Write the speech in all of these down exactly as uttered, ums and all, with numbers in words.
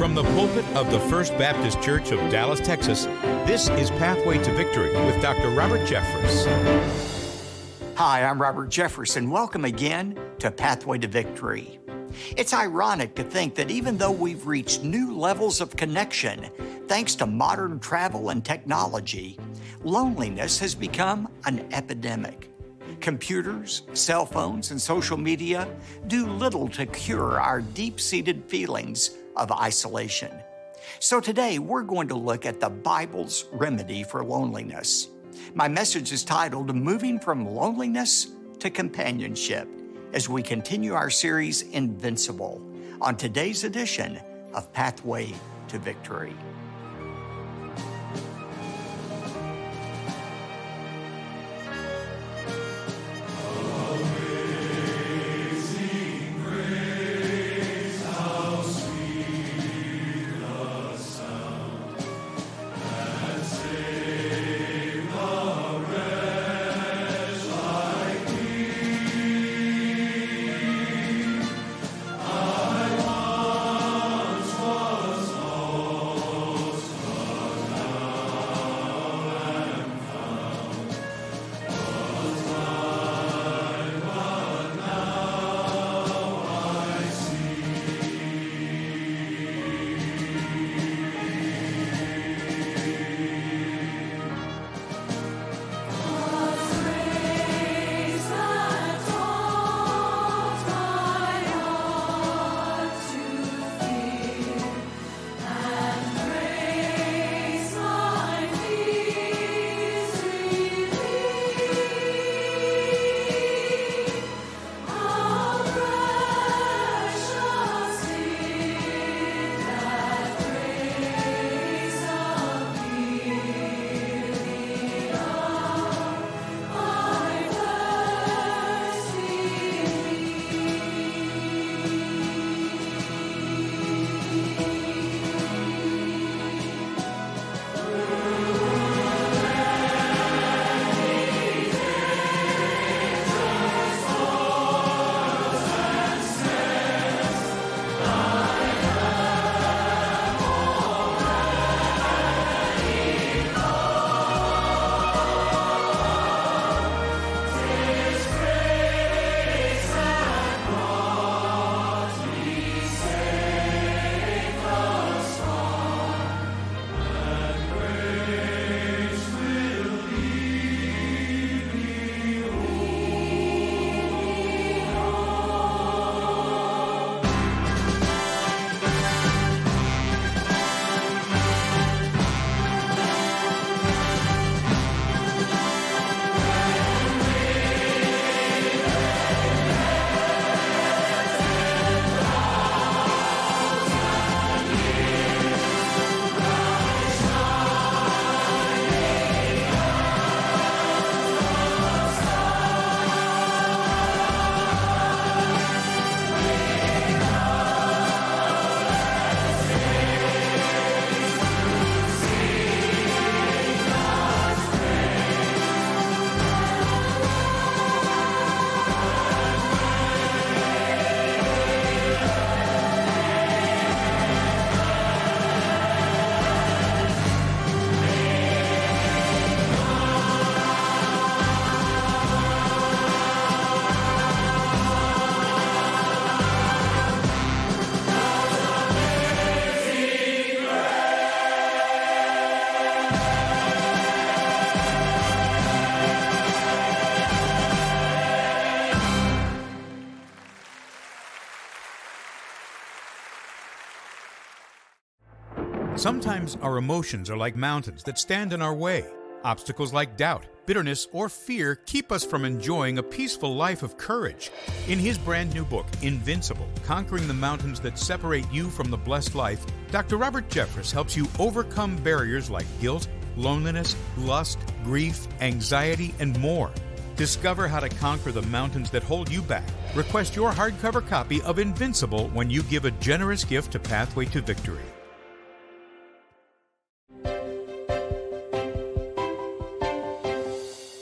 From the pulpit of the First Baptist Church of Dallas, Texas, this is Pathway to Victory with Doctor Robert Jeffress. Hi, I'm Robert Jeffress, and welcome again to Pathway to Victory. It's ironic to think that even though we've reached new levels of connection, thanks to modern travel and technology, loneliness has become an epidemic. Computers, cell phones, and social media do little to cure our deep-seated feelings of isolation. So today, we're going to look at the Bible's remedy for loneliness. My message is titled, Moving from Loneliness to Companionship, as we continue our series, Invincible, on today's edition of Pathway to Victory. Sometimes our emotions are like mountains that stand in our way. Obstacles like doubt, bitterness, or fear keep us from enjoying a peaceful life of courage. In his brand new book, Invincible, Conquering the Mountains That Separate You from the Blessed Life, Doctor Robert Jeffress helps you overcome barriers like guilt, loneliness, lust, grief, anxiety, and more. Discover how to conquer the mountains that hold you back. Request your hardcover copy of Invincible when you give a generous gift to Pathway to Victory.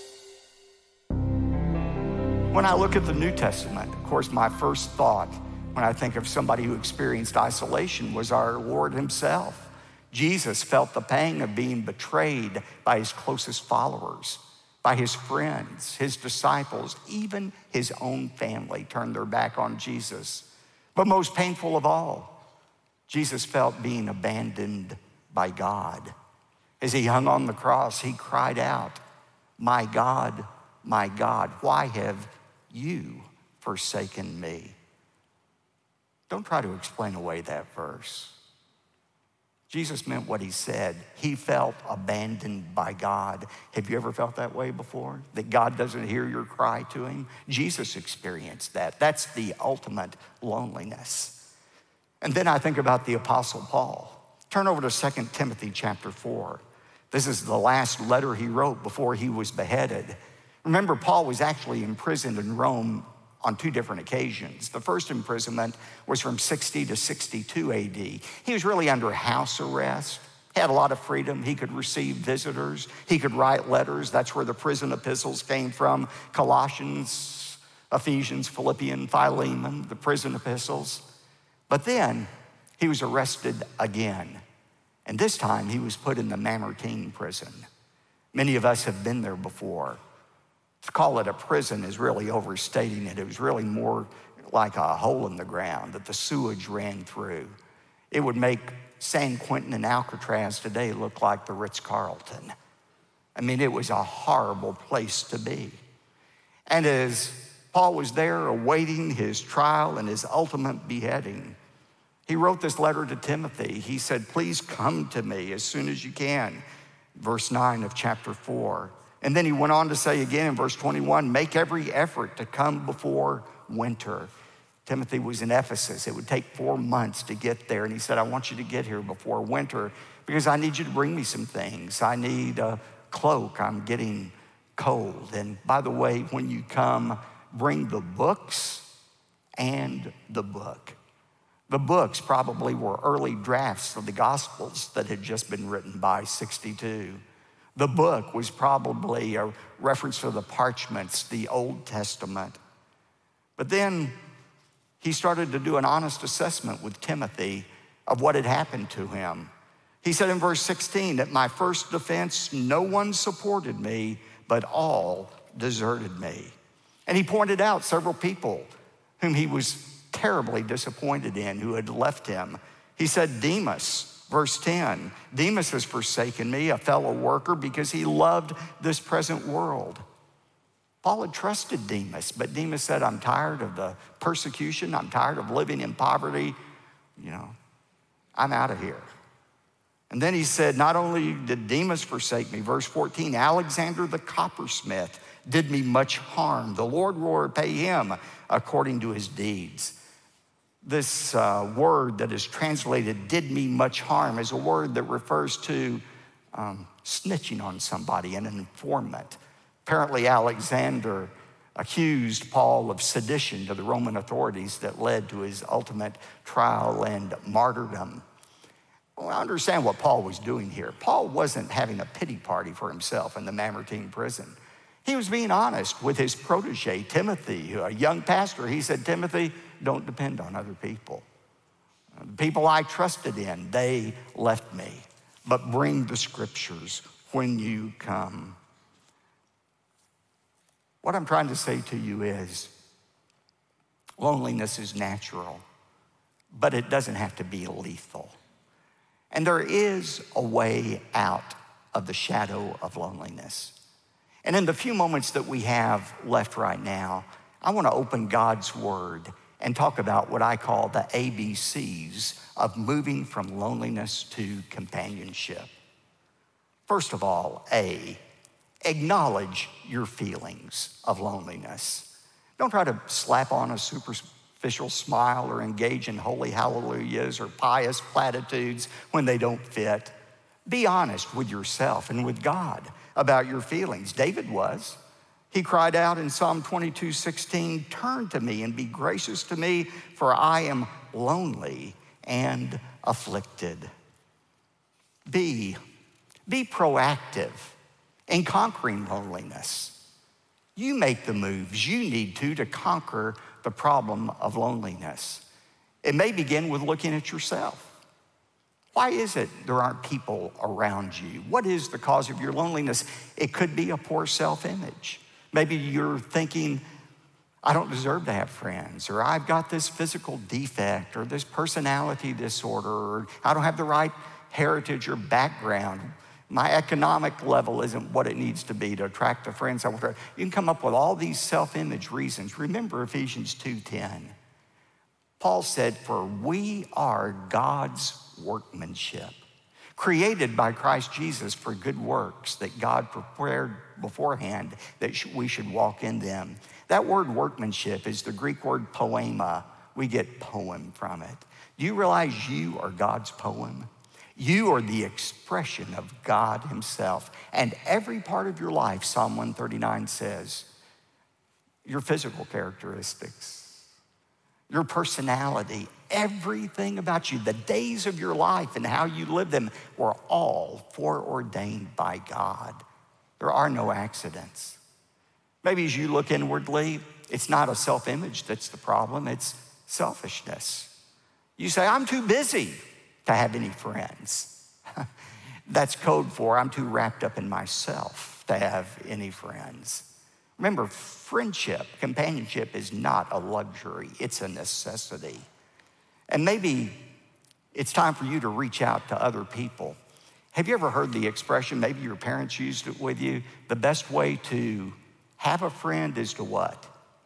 When I look at the New Testament, of course, my first thought when I think of somebody who experienced isolation was our Lord himself. Jesus felt the pang of being betrayed by his closest followers, by his friends, his disciples, even his own family turned their back on Jesus. But most painful of all, Jesus felt being abandoned by God. As he hung on the cross, he cried out, "My God, my God, why have you forsaken me?" Don't try to explain away that verse. Jesus meant what he said. He felt abandoned by God. Have you ever felt that way before? That God doesn't hear your cry to him? Jesus experienced that. That's the ultimate loneliness. And then I think about the Apostle Paul. Turn over to Second Timothy chapter four. This is the last letter he wrote before he was beheaded. Remember, Paul was actually imprisoned in Rome on two different occasions. The first imprisonment was from sixty to sixty-two A D. He was really under house arrest, had a lot of freedom. He could receive visitors. He could write letters. That's where the prison epistles came from. Colossians, Ephesians, Philippians, Philemon, the prison epistles. But then he was arrested again. And this time he was put in the Mamertine prison. Many of us have been there before. To call it a prison is really overstating it. It was really more like a hole in the ground that the sewage ran through. It would make San Quentin and Alcatraz today look like the Ritz-Carlton. I mean, it was a horrible place to be. And as Paul was there awaiting his trial and his ultimate beheading, he wrote this letter to Timothy. He said, "Please come to me as soon as you can." Verse nine of chapter four. And then he went on to say again in verse twenty-one, "Make every effort to come before winter." Timothy was in Ephesus. It would take four months to get there. And he said, "I want you to get here before winter because I need you to bring me some things. I need a cloak. I'm getting cold. And by the way, when you come, bring the books and the book." The books probably were early drafts of the Gospels that had just been written by sixty-two. The book was probably a reference to the parchments, the Old Testament. But then he started to do an honest assessment with Timothy of what had happened to him. He said in verse sixteen, "At my first defense, no one supported me, but all deserted me." And he pointed out several people whom he was terribly disappointed in, who had left him. He said, Demas, verse ten, "Demas has forsaken me, a fellow worker, because he loved this present world." Paul had trusted Demas, but Demas said, "I'm tired of the persecution. I'm tired of living in poverty. You know, I'm out of here." And then he said, not only did Demas forsake me, verse fourteen, "Alexander the coppersmith did me much harm. The Lord will repay him according to his deeds." This uh, word that is translated "did me much harm" is a word that refers to um, snitching on somebody, an informant. Apparently Alexander accused Paul of sedition to the Roman authorities that led to his ultimate trial and martyrdom. Well, I understand what Paul was doing here. Paul wasn't having a pity party for himself in the Mamertine prison. He was being honest with his protege, Timothy, a young pastor. He said, "Timothy, don't depend on other people. The people I trusted in, they left me. But bring the scriptures when you come." What I'm trying to say to you is, loneliness is natural, but it doesn't have to be lethal. And there is a way out of the shadow of loneliness. And in the few moments that we have left right now, I want to open God's word and talk about what I call the A B Cs of moving from loneliness to companionship. First of all, A, acknowledge your feelings of loneliness. Don't try to slap on a superficial smile or engage in holy hallelujahs or pious platitudes when they don't fit. Be honest with yourself and with God about your feelings. David was. He cried out in Psalm twenty-two sixteen, "Turn to me and be gracious to me, for I am lonely and afflicted." B, be proactive in conquering loneliness. You make the moves you need to to conquer the problem of loneliness. It may begin with looking at yourself. Why is it there aren't people around you? What is the cause of your loneliness? It could be a poor self-image. Maybe you're thinking, I don't deserve to have friends, or I've got this physical defect, or this personality disorder, or I don't have the right heritage or background. My economic level isn't what it needs to be to attract the friends I want. You can come up with all these self-image reasons. Remember Ephesians two ten. Paul said, for we are God's workmanship, created by Christ Jesus for good works that God prepared beforehand that we should walk in them. That word workmanship is the Greek word poema. We get poem from it. Do you realize you are God's poem? You are the expression of God himself. And every part of your life, Psalm one thirty-nine says, your physical characteristics, your personality, everything about you, the days of your life and how you live them were all foreordained by God. There are no accidents. Maybe as you look inwardly, it's not a self-image that's the problem, it's selfishness. You say, I'm too busy to have any friends. That's code for I'm too wrapped up in myself to have any friends. Remember, friendship, companionship is not a luxury, it's a necessity. And maybe it's time for you to reach out to other people. Have you ever heard the expression, maybe your parents used it with you, the best way to have a friend is to what?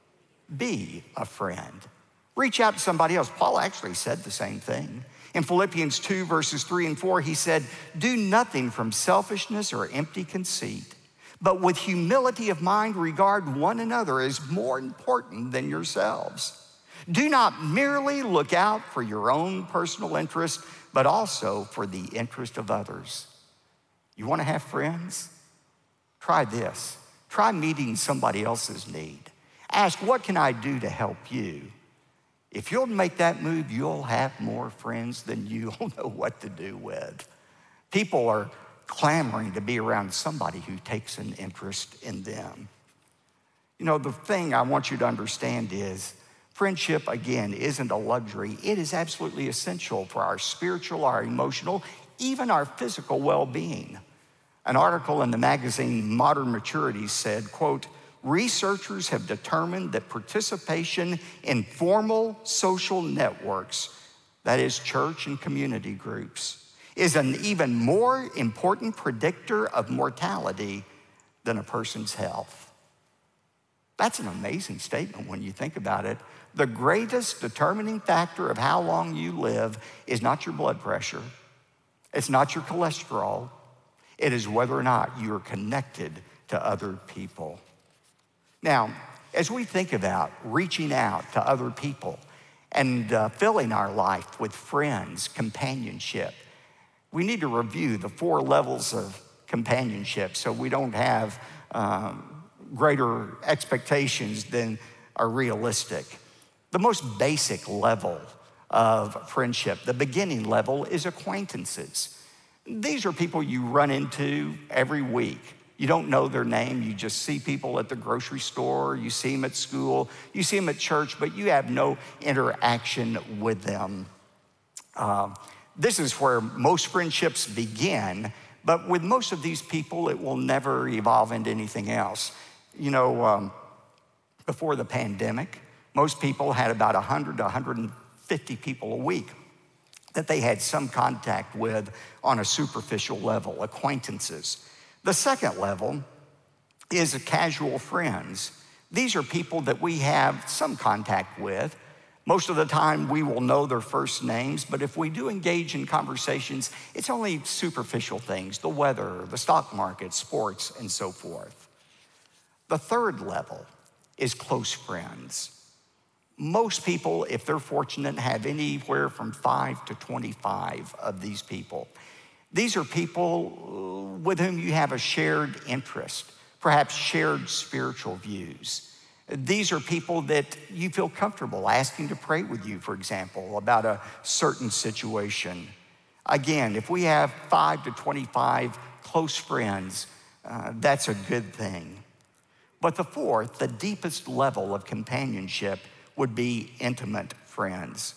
Be a friend. Reach out to somebody else. Paul actually said the same thing. In Philippians two, verses three and four, he said, do nothing from selfishness or empty conceit, but with humility of mind regard one another as more important than yourselves. Do not merely look out for your own personal interest, but also for the interest of others. You want to have friends? Try this. Try meeting somebody else's need. Ask, what can I do to help you? If you'll make that move, you'll have more friends than you'll know what to do with. People are clamoring to be around somebody who takes an interest in them. You know, the thing I want you to understand is friendship, again, isn't a luxury. It is absolutely essential for our spiritual, our emotional, even our physical well-being. An article in the magazine Modern Maturity said, quote, researchers have determined that participation in formal social networks, that is church and community groups, is an even more important predictor of mortality than a person's health. That's an amazing statement when you think about it. The greatest determining factor of how long you live is not your blood pressure. It's not your cholesterol. It is whether or not you are connected to other people. Now, as we think about reaching out to other people and uh, filling our life with friends, companionship, we need to review the four levels of companionship so we don't have um, greater expectations than are realistic. The most basic level of friendship, the beginning level, is acquaintances. These are people you run into every week. You don't know their name. You just see people at the grocery store. You see them at school. You see them at church, but you have no interaction with them. Uh, this is where most friendships begin, but with most of these people, it will never evolve into anything else. You know, um, before the pandemic, most people had about one hundred to one hundred fifty people a week that they had some contact with on a superficial level, acquaintances. The second level is casual friends. These are people that we have some contact with. Most of the time we will know their first names, but if we do engage in conversations, it's only superficial things, the weather, the stock market, sports, and so forth. The third level is close friends. Most people, if they're fortunate, have anywhere from five to twenty-five of these people. These are people with whom you have a shared interest, perhaps shared spiritual views. These are people that you feel comfortable asking to pray with you, for example, about a certain situation. Again, if we have five to twenty-five close friends, uh, that's a good thing. But the fourth, the deepest level of companionship, would be intimate friends.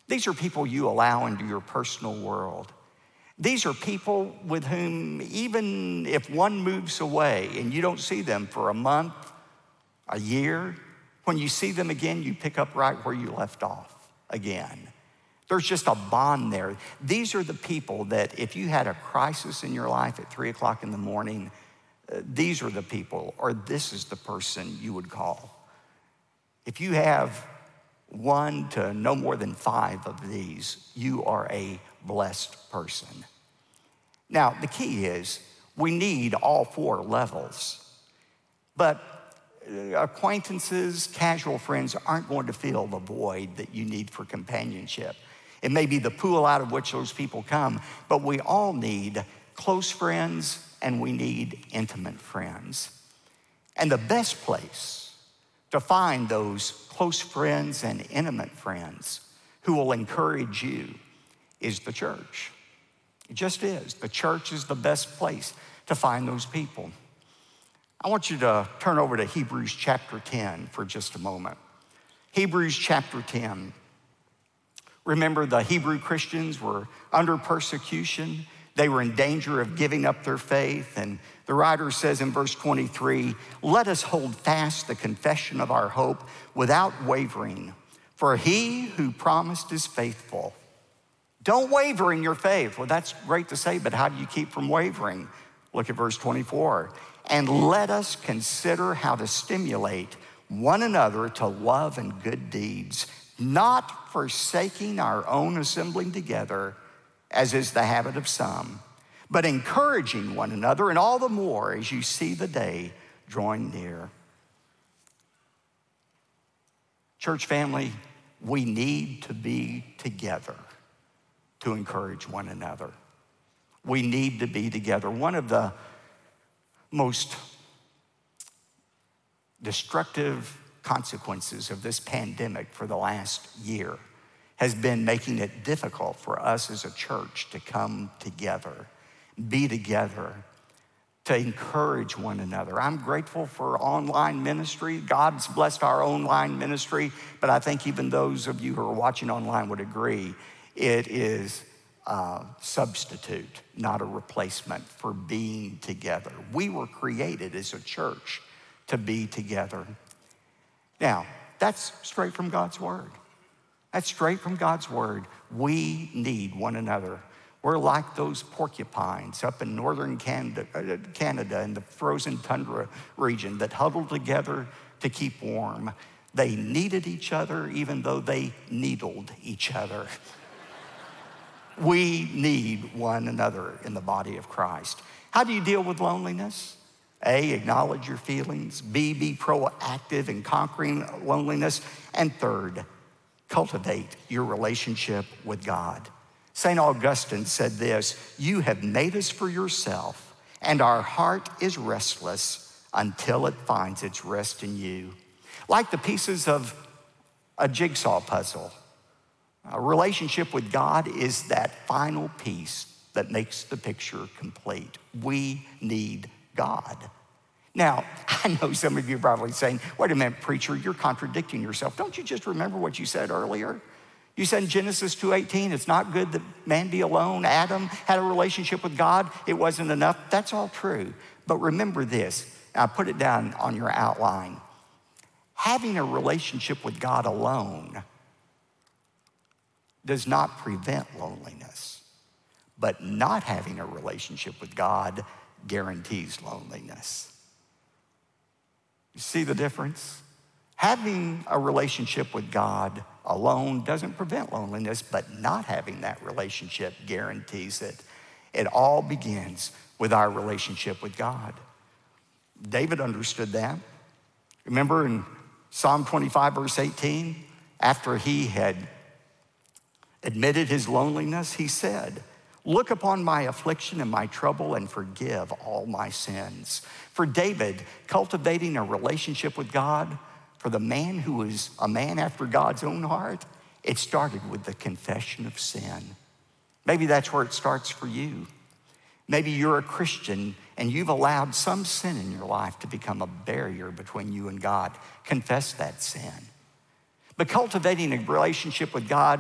These are people you allow into your personal world. These are people with whom, even if one moves away and you don't see them for a month, a year, when you see them again, you pick up right where you left off again. There's just a bond there. These are the people that if you had a crisis in your life at three o'clock in the morning, uh, these are the people, or this is the person you would call. If you have one to no more than five of these, you are a blessed person. Now, the key is we need all four levels, but acquaintances, casual friends aren't going to fill the void that you need for companionship. It may be the pool out of which those people come, but we all need close friends and we need intimate friends. And the best place to find those close friends and intimate friends who will encourage you is the church. It just is. The church is the best place to find those people. I want you to turn over to Hebrews chapter ten for just a moment. Hebrews chapter ten. Remember, the Hebrew Christians were under persecution. They were in danger of giving up their faith. And the writer says in verse twenty-three, "Let us hold fast the confession of our hope without wavering, for he who promised is faithful." Don't waver in your faith. Well, that's great to say, but how do you keep from wavering? Look at verse twenty-four. "And let us consider how to stimulate one another to love and good deeds, not forsaking our own assembling together, as is the habit of some, but encouraging one another, and all the more as you see the day drawing near." Church family, we need to be together to encourage one another. We need to be together. One of the most destructive consequences of this pandemic for the last year has been making it difficult for us as a church to come together, be together, to encourage one another. I'm grateful for online ministry. God's blessed our online ministry, but I think even those of you who are watching online would agree it is a substitute, not a replacement for being together. We were created as a church to be together. Now, that's straight from God's word. That's straight from God's word. We need one another. We're like those porcupines up in northern Canada, Canada in the frozen tundra region that huddled together to keep warm. They needed each other even though they needled each other. We need one another in the body of Christ. How do you deal with loneliness? A, acknowledge your feelings. B, be proactive in conquering loneliness. And third, cultivate your relationship with God. Saint Augustine said this, "You have made us for yourself, and our heart is restless until it finds its rest in you." Like the pieces of a jigsaw puzzle, a relationship with God is that final piece that makes the picture complete. We need God. Now, I know some of you are probably saying, "Wait a minute, preacher, you're contradicting yourself. Don't you just remember what you said earlier? You said in Genesis two eighteen, it's not good that man be alone. Adam had a relationship with God. It wasn't enough." That's all true. But remember this, and I put it down on your outline. Having a relationship with God alone does not prevent loneliness, but not having a relationship with God guarantees loneliness. You see the difference? Having a relationship with God alone doesn't prevent loneliness, but not having that relationship guarantees it. It all begins with our relationship with God. David understood that. Remember in Psalm twenty-five, verse eighteen, after he had admitted his loneliness, he said, "Look upon my affliction and my trouble and forgive all my sins." For David, cultivating a relationship with God, for the man who was a man after God's own heart, it started with the confession of sin. Maybe that's where it starts for you. Maybe you're a Christian and you've allowed some sin in your life to become a barrier between you and God. Confess that sin. But cultivating a relationship with God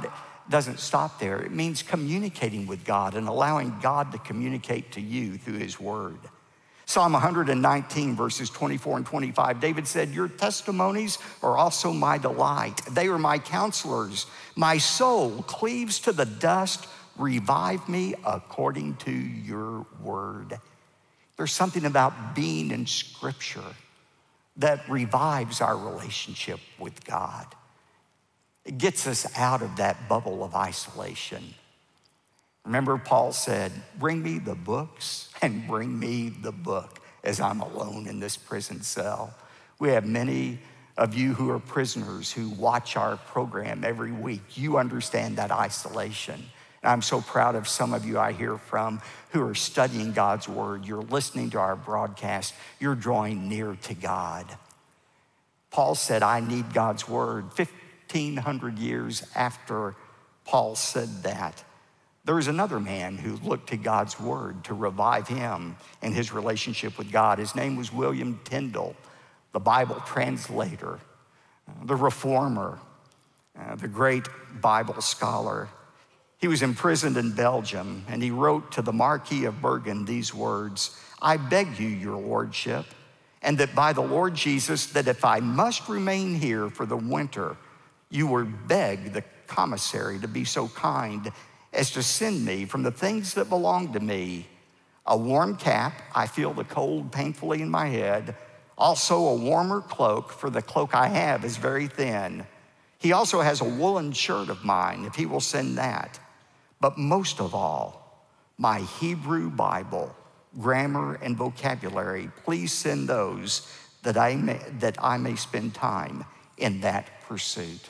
doesn't stop there. It means communicating with God and allowing God to communicate to you through his word. Psalm one nineteen, verses twenty-four and twenty-five, David said, your testimonies are also my delight. They are my counselors. My soul cleaves to the dust. Revive me according to your word. There's something about being in Scripture that revives our relationship with God. It gets us out of that bubble of isolation. Remember, Paul said, bring me the books and bring me the book as I'm alone in this prison cell. We have many of you who are prisoners who watch our program every week. You understand that isolation. And I'm so proud of some of you I hear from who are studying God's word. You're listening to our broadcast. You're drawing near to God. Paul said, I need God's word. fifteen hundred years after Paul said that, there was another man who looked to God's word to revive him and his relationship with God. His name was William Tyndale, the Bible translator, the reformer, uh, the great Bible scholar. He was imprisoned in Belgium, and he wrote to the Marquis of Bergen these words, I beg you, your lordship, and that by the Lord Jesus, that if I must remain here for the winter, you would beg the commissary to be so kind as to send me from the things that belong to me, a warm cap, I feel the cold painfully in my head, also a warmer cloak, for the cloak I have is very thin. He also has a woolen shirt of mine, if he will send that. But most of all, my Hebrew Bible, grammar and vocabulary, please send those that I may, that I may spend time in that pursuit.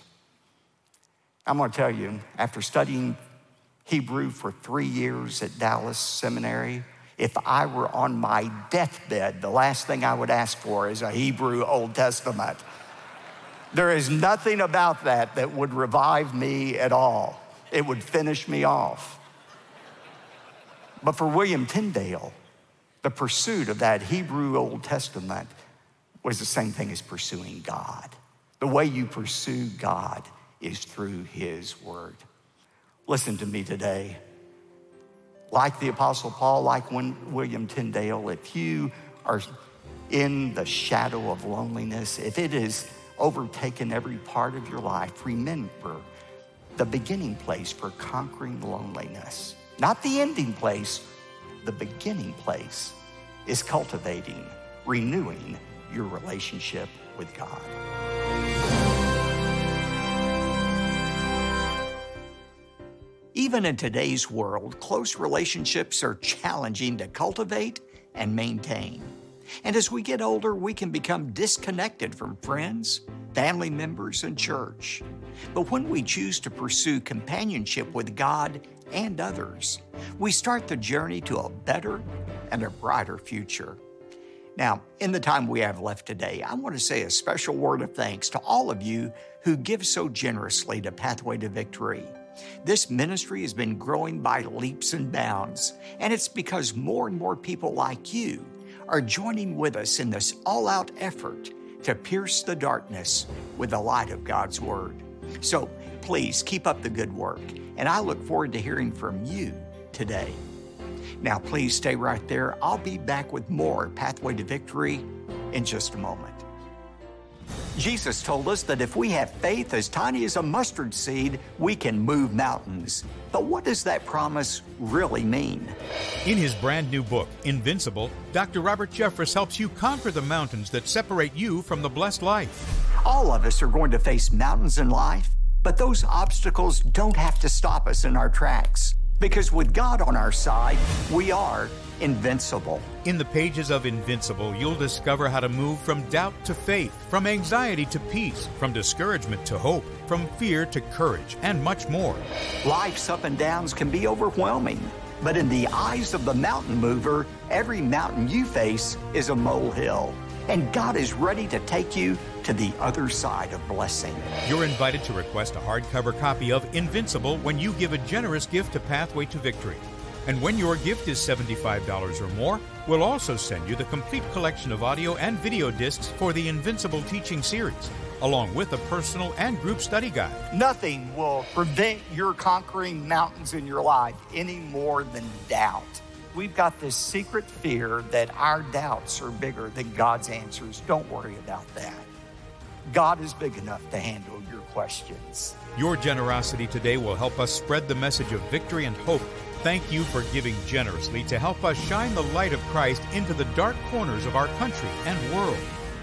I'm gonna tell you, after studying Hebrew for three years at Dallas Seminary, if I were on my deathbed, the last thing I would ask for is a Hebrew Old Testament. There is nothing about that that would revive me at all. It would finish me off. But for William Tyndale, the pursuit of that Hebrew Old Testament was the same thing as pursuing God. The way you pursue God is through his word. Listen to me today. Like the Apostle Paul, like when William Tyndale, if you are in the shadow of loneliness, if it has overtaken every part of your life, remember the beginning place for conquering loneliness, not the ending place, the beginning place is cultivating, renewing your relationship with God. Even in today's world, close relationships are challenging to cultivate and maintain. And as we get older, we can become disconnected from friends, family members, and church. But when we choose to pursue companionship with God and others, we start the journey to a better and a brighter future. Now, in the time we have left today, I want to say a special word of thanks to all of you who give so generously to Pathway to Victory. This ministry has been growing by leaps and bounds, and it's because more and more people like you are joining with us in this all-out effort to pierce the darkness with the light of God's Word. So please keep up the good work, and I look forward to hearing from you today. Now please stay right there. I'll be back with more Pathway to Victory in just a moment. Jesus told us that if we have faith as tiny as a mustard seed, we can move mountains. But what does that promise really mean? In his brand new book, Invincible, Doctor Robert Jeffress helps you conquer the mountains that separate you from the blessed life. All of us are going to face mountains in life, but those obstacles don't have to stop us in our tracks. Because with God on our side, we are invincible. In the pages of Invincible, you'll discover how to move from doubt to faith, from anxiety to peace, from discouragement to hope, from fear to courage, and much more. Life's up and downs can be overwhelming, but in the eyes of the mountain mover, every mountain you face is a molehill. And God is ready to take you to the other side of blessing. You're invited to request a hardcover copy of Invincible when you give a generous gift to Pathway to Victory. And when your gift is seventy-five dollars or more, we'll also send you the complete collection of audio and video discs for the Invincible teaching series. along with a personal and group study guide. Nothing will prevent your conquering mountains in your life any more than doubt. We've got this secret fear that our doubts are bigger than God's answers. Don't worry about that. God is big enough to handle your questions. Your generosity today will help us spread the message of victory and hope. Thank you for giving generously to help us shine the light of Christ into the dark corners of our country and world.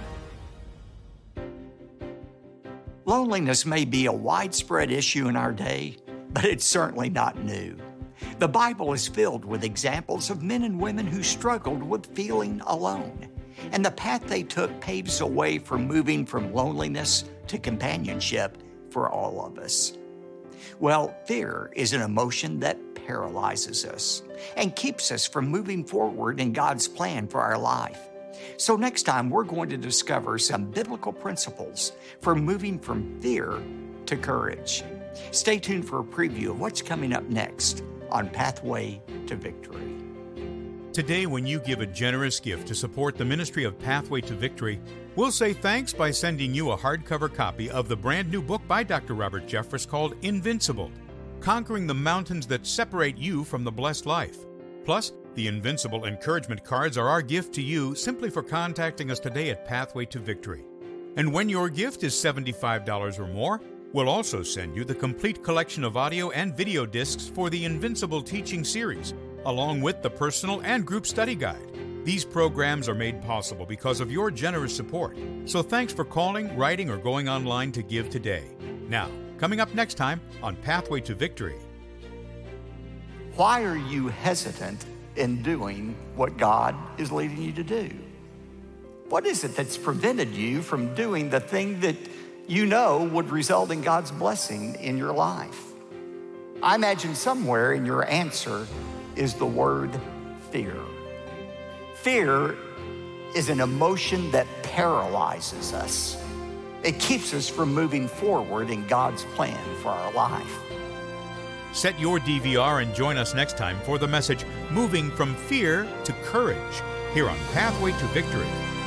Loneliness may be a widespread issue in our day, but it's certainly not new. The Bible is filled with examples of men and women who struggled with feeling alone, and the path they took paves the way for moving from loneliness to companionship for all of us. Well, fear is an emotion that paralyzes us and keeps us from moving forward in God's plan for our life. So next time, we're going to discover some biblical principles for moving from fear to courage. Stay tuned for a preview of what's coming up next on Pathway to Victory. Today, when you give a generous gift to support the ministry of Pathway to Victory, we'll say thanks by sending you a hardcover copy of the brand new book by Doctor Robert Jeffress called Invincible, Conquering the Mountains That Separate You from the Blessed Life. Plus, the Invincible encouragement cards are our gift to you simply for contacting us today at Pathway to Victory. And when your gift is seventy-five dollars or more, we'll also send you the complete collection of audio and video discs for the Invincible teaching series, along with the personal and group study guide. These programs are made possible because of your generous support. So thanks for calling, writing, or going online to give today. Now, coming up next time on Pathway to Victory. Why are you hesitant in doing what God is leading you to do? What is it that's prevented you from doing the thing that you know would result in God's blessing in your life? I imagine somewhere in your answer is the word fear. Fear is an emotion that paralyzes us. It keeps us from moving forward in God's plan for our life. Set your D V R and join us next time for the message, Moving from Fear to Courage, here on Pathway to Victory.